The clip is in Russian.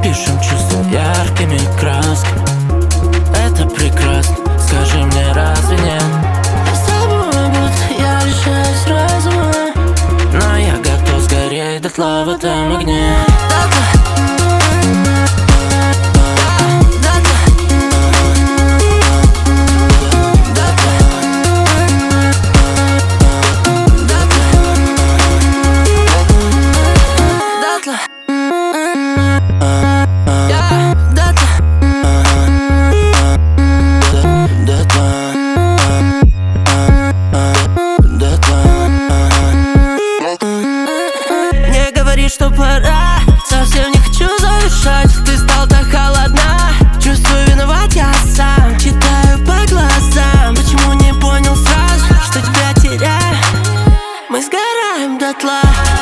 Пишем чувства яркими красками. Это прекрасно, скажи мне, разве нет? С тобой будто я лишаюсь разума, но я готов сгореть дотла в этом огне. Мне говорит, что пора, совсем не хочу завершать. Ты стал так холодна, чувствую, виноват я сам. Читаю по глазам, почему не понял сразу, что тебя теряю. Мы сгораем дотла.